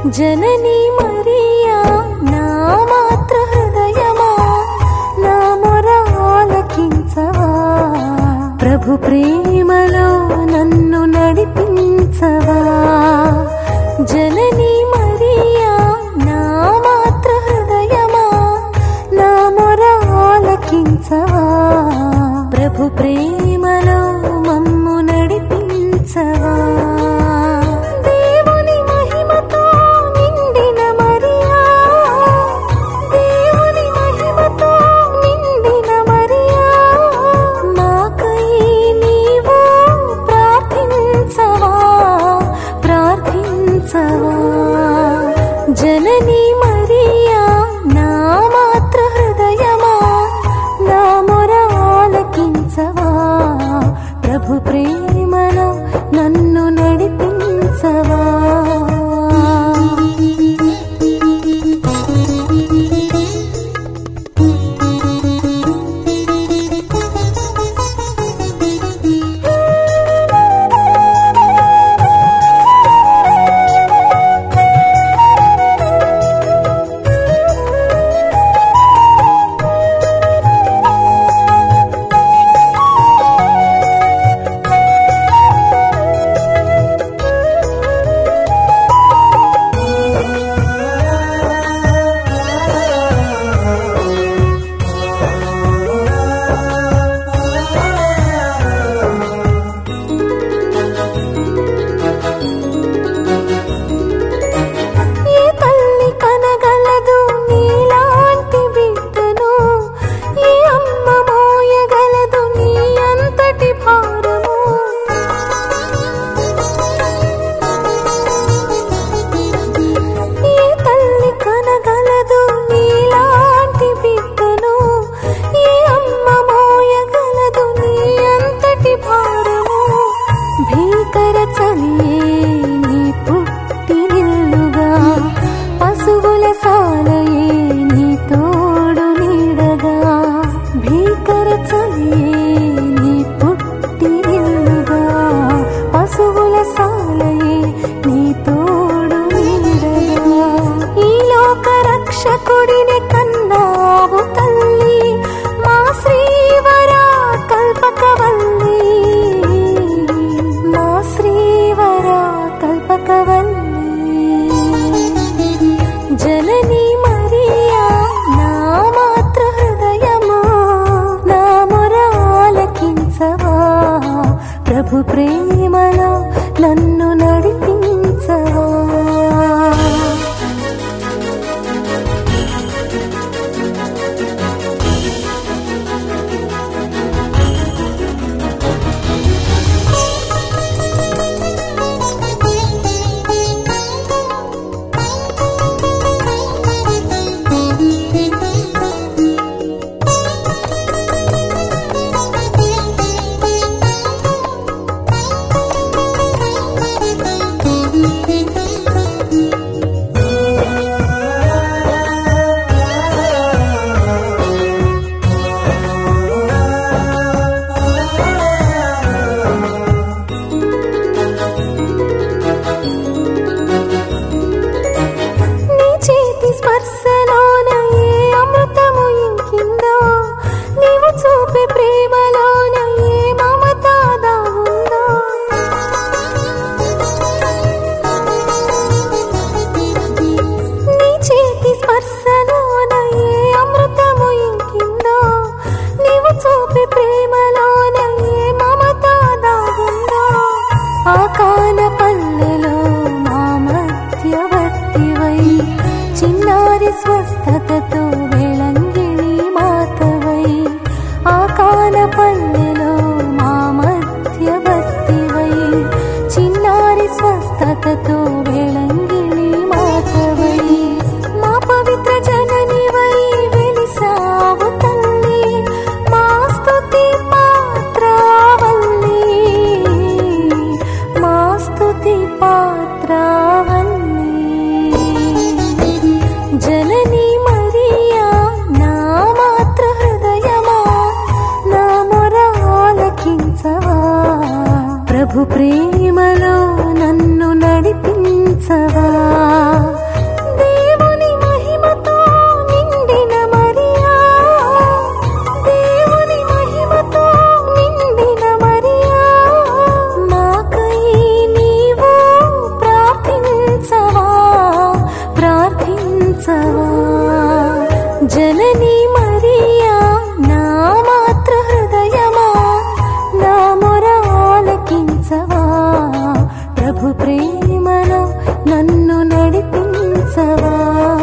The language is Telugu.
జననీ మరియా నా మాతృ హృదయమా నా మొర ఆలకించవా ప్రభు ప్రేమలో నన్ను నడిపించవా జననీ మరియా నా మాతృ హృదయమా నా మొర ఆలకించవా ప్రభు ప్రేమలో మమ్ము నడిపించవా జననీ మరియా నా మాతృ హృదయమా నా మొర ఆలకించవా ప్రభు ప్రేమలో నన్ను నడిపించవా రక్షకుడిని కన్నావు తల్లి మా శ్రీవరా కల్పకవల్లి మా శ్రీవరా కల్పకవల్లి జననీ మరియా నా మాతృ హృదయమా నా మొర ఆలకించవా ప్రభు ప్రేమలో నన్ను నడిపించవా స్వస్థతతో వెళంగిణి మాతవై ఆకాన పల్లెలో మా మధ్యవర్తివై చిన్నారి స్వస్థతతో వెళంగిణి మాతవై మా పవిత్ర జననివై వెలిసావు తల్లి మా స్తుతి పాత్రావల్లి మా స్తుతి పాత్రావల్లి జననీ మరియా నా మాతృ హృదయమా నా మొర ఆలకించవా ప్రభు ప్రేమలో నన్ను నడిపించవా ప్రేమలో నన్ను నడిపించవా.